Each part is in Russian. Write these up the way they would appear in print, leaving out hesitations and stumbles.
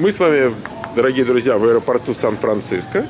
Мы с вами, дорогие друзья, в аэропорту Сан-Франциско.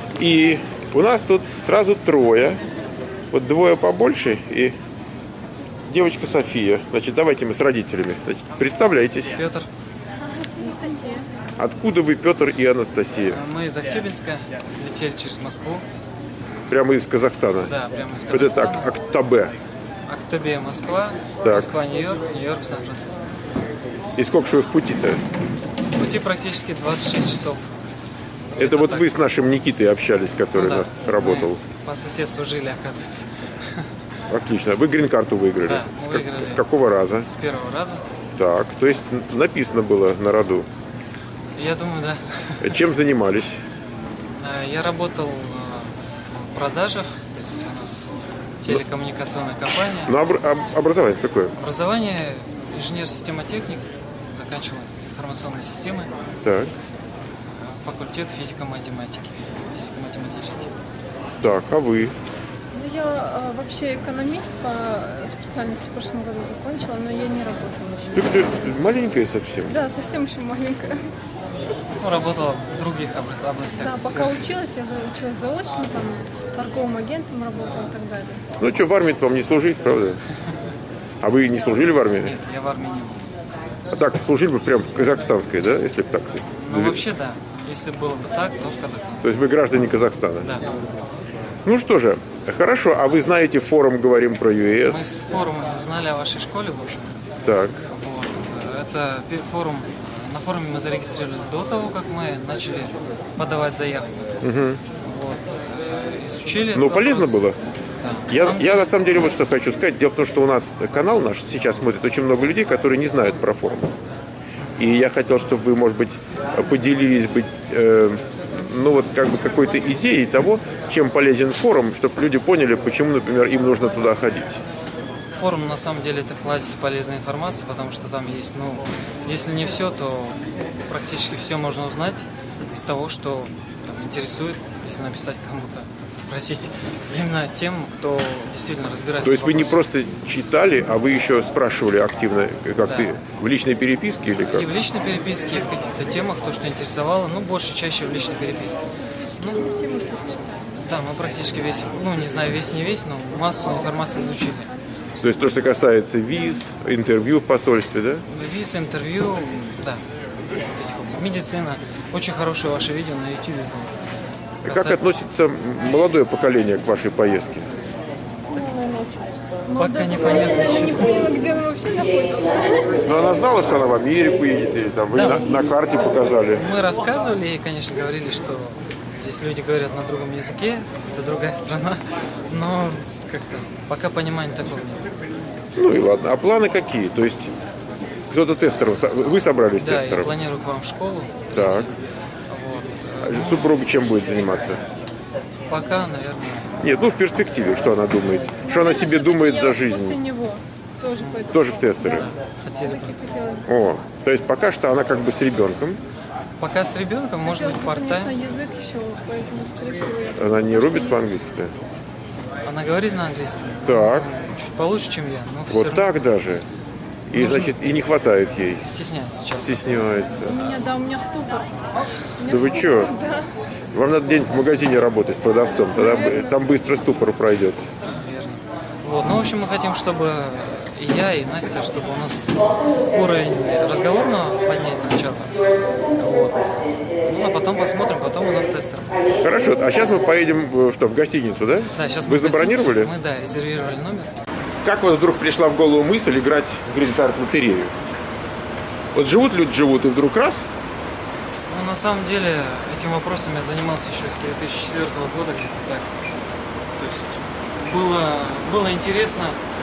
И у нас тут сразу трое. Вот двое побольше и девочка София. Значит, давайте мы с родителями. Значит, представляйтесь. Петр. Анастасия. Откуда вы, Петр и Анастасия? Мы из Актюбинска, летели через Москву. Прямо из Казахстана? Да, прямо из Вот это Казахстана. Актабе. Актобе, Москва, Так. Москва, Нью-Йорк, Нью-Йорк, Сан-Франциско. И сколько же вы в пути-то? В пути практически 26 часов. Это вот так. вы с нашим Никитой общались, который Ну да, у нас работал. мы по соседству жили, оказывается. Отлично. Вы грин-карту выиграли? Да, мы выиграли. С какого раза? С первого раза. Так, то есть написано было на роду. Я думаю, да. Чем занимались? Я работал в продажах, то есть у нас телекоммуникационная компания. Ну, образование какое? Образование инженер-системотехник, заканчивал информационные системы, Так, факультет физико-математики, физико-математический. так, а вы? Ну, я вообще экономист по специальности в прошлом году закончила, но я не работала еще. Ты маленькая совсем? Да, совсем еще маленькая. Ну, работала в других областях. Да, пока училась, я училась заочно, там, торговым агентом работала и так далее. Ну что, в армии вам не служить, правда? А вы не служили в армии? Нет, я в армии не был. А так, служили бы прям в казахстанской, да, если бы так сказать? Ну, вообще, да. Если было бы так, то в Казахстане. То есть вы граждане Казахстана? Да. Ну что же, хорошо, а вы знаете форум «Говорим про ЮЭС»? Мы с форума узнали о вашей школе, в общем-то. Так, Вот. Это форум. На форуме мы зарегистрировались до того, как мы начали подавать заявку. Вот. Изучили. ну этот полезно вопрос. было? Да. Я на самом деле вот что хочу сказать. Дело в том, что у нас канал наш сейчас смотрит очень много людей, которые не знают про форум. И я хотел, чтобы вы, может быть, поделились ну вот как бы какой-то идеей того, чем полезен форум, чтобы люди поняли, почему, например, им нужно туда ходить. Форум на самом деле это кладезь полезной информации, потому что там есть, ну, если не все, то практически все можно узнать из того, что там интересует, если написать кому-то, спросить именно тем, кто действительно разбирается. То есть в вы не вопросе. просто читали, а вы еще спрашивали активно, как Да. ты, в личной переписке или как? И в личной переписке, и в каких-то темах, то, что интересовало, ну, больше, чаще в личной переписке. Ну, Все темы прочитала. да, мы практически весь, ну, не знаю, весь не весь, но массу информации изучили. То есть то, что касается виз, интервью в посольстве, да? Виз, интервью, да. Медицина. Очень хорошее ваше видео на YouTube. Как относится молодое поколение к вашей поездке? Пока непонятно Она еще. не поняла, где она вообще находится. Ну, она знала, что она в Америку едет, или там вы Да. на карте показали. Мы рассказывали и, конечно, говорили, что здесь люди говорят на другом языке, это другая страна, но как-то пока понимания такого нет. Ну и ладно. А планы какие? То есть кто-то тестером, вы собрались Да, я тестером? планирую к вам в школу. Так. идти. Вот. Супруга чем будет заниматься? Пока, наверное, Нет, ну в перспективе, что она думает? Что она себе думает за После жизнь? него тоже пойду. Тоже в тестеры? хотели бы. Хотела. О, то есть пока что она как бы с ребенком. Пока с ребенком, может быть, Хотелось бы, конечно, парт-тайм. язык еще, поэтому, скорее всего, я... Она не рубит по-английски-то? Она говорит на английском. Так. Чуть получше, чем я, но Вот все так даже. И, Нужно- значит, и не хватает ей. стесняется сейчас. Стесняется. У меня ступор. У меня Да вы ступор, чё? Да. Вам надо день в магазине работать продавцом, тогда там быстро ступор пройдет. Верно. Вот, ну, в общем, мы хотим, чтобы и я, и Настя, чтобы у нас уровень разговорного поднять сначала. Вот. Ну, а потом посмотрим, потом она в тестер. Хорошо, а сейчас мы поедем в гостиницу, да? Да, сейчас Вы мы в гостинице, забронировали? Мы, да, резервировали номер. Как вот вдруг пришла в голову мысль играть в грин-карт лотерею? Вот живут люди, живут, и вдруг раз, Ну, на самом деле, этим вопросом я занимался еще с 2004 года, где-то так. То есть было интересно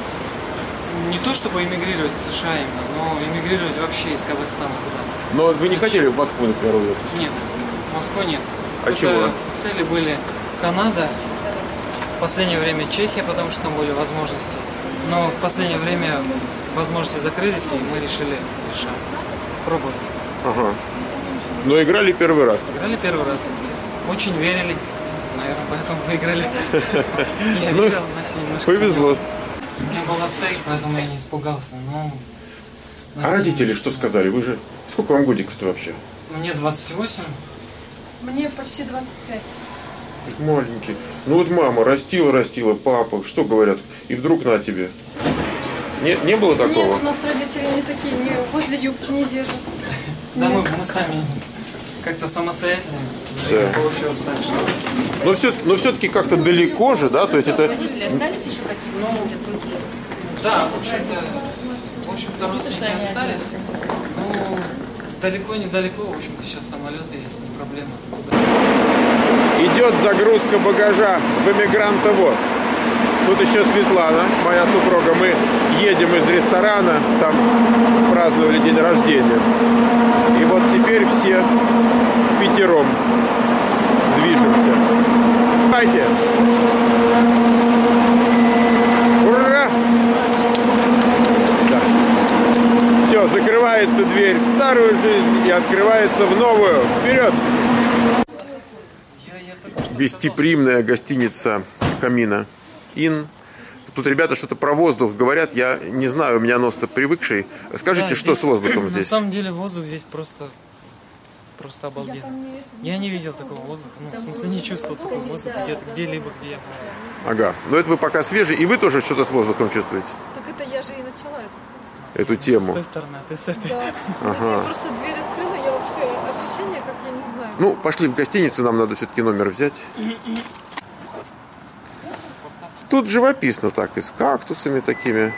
не то, чтобы эмигрировать в США именно, но эмигрировать вообще из Казахстана куда-то. но вы не хотели в Москву, например, уехать? Нет, Москвы нет. А Это чего? цели были Канада, в последнее время Чехия, потому что там были возможности. Но в последнее время возможности закрылись, и мы решили в США пробовать. Ага. Но играли первый раз. Играли первый раз. Очень верили. Наверное, поэтому выиграли. Я Ну, верил, Настя немножко Повезло. сомневалась. У меня была цель, поэтому я не испугался. Но А родители что сказали? Вы же... Сколько вам годиков-то вообще? Мне 28. Мне почти 25. Маленький. Ну вот мама растила, папа, что говорят? И вдруг на тебе. Не было такого? Нет, у нас родители не такие, возле юбки не держат. Да, мы сами как-то самостоятельно получилось так, что... Но все-таки как-то далеко же, да? То есть это... Родители остались еще какие-то другие? Да, в общем-то, родственники остались. Ну, далеко-недалеко, в общем-то, сейчас самолеты есть, не проблема. Идет загрузка багажа в эмигрантовоз. Тут еще Светлана, моя супруга. Мы едем из ресторана, там праздновали день рождения. И вот теперь все впятером движемся. Давайте! Ура! Да. Все, закрывается дверь в старую жизнь и открывается в новую. Вперед! Гостеприимная гостиница «Камина Inn». Тут ребята что-то про воздух говорят, я не знаю, у меня нос-то привыкший. Скажите, Да, что здесь, с воздухом здесь? На самом деле воздух здесь просто обалденный. Я не видел такого воздуха, ну, в смысле, не чувствовал такого воздуха где-либо, где я был. Ага, но это вы пока свежий, и вы тоже что-то с воздухом чувствуете? Так это я же и начала Эту С тему. той стороны, а ты с этой. Да. Ага. Я просто дверь открыла, я вообще ощущение, как я не знаю. Ну, пошли в гостиницу, нам надо все-таки номер взять. Тут живописно так, и с кактусами такими.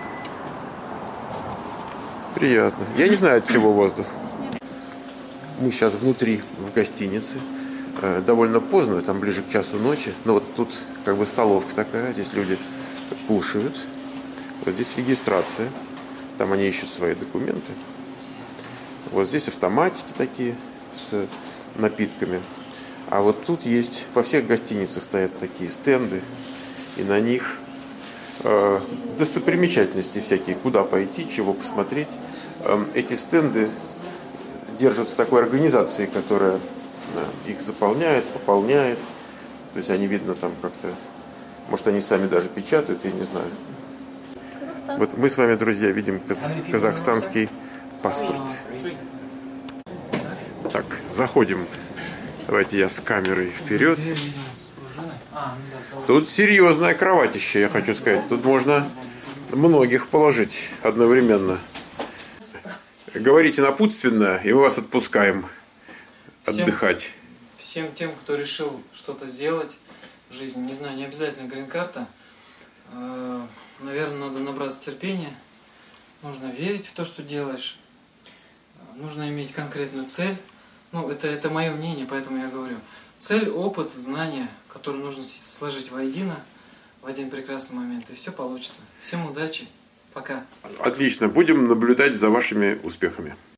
Приятно. Я не знаю, от чего воздух. Мы сейчас внутри, в гостинице. Довольно поздно, там ближе к часу ночи. Но вот тут как бы столовка такая, здесь люди кушают. Вот здесь регистрация. Там они ищут свои документы. Вот здесь автоматики такие с напитками. А вот тут есть, во всех гостиницах стоят такие стенды. И на них достопримечательности всякие, куда пойти, чего посмотреть. Эти стенды держатся такой организацией, которая их заполняет, пополняет. То есть они, видно, там как-то, может, они сами даже печатают, я не знаю. Казахстан. Вот мы с вами, друзья, видим казахстанский паспорт. Так, заходим. Давайте я с камерой вперед. Тут серьезная кроватища, я хочу сказать. Тут можно многих положить одновременно. Говорите напутственно, и мы вас отпускаем отдыхать. Всем тем, кто решил что-то сделать в жизни, не знаю, не обязательно грин-карта, наверное, надо набраться терпения, нужно верить в то, что делаешь, нужно иметь конкретную цель. Ну, это мое мнение, поэтому я говорю. Цель, опыт, знания, которые нужно сложить воедино в один прекрасный момент, и все получится. Всем удачи, пока. Отлично, будем наблюдать за вашими успехами.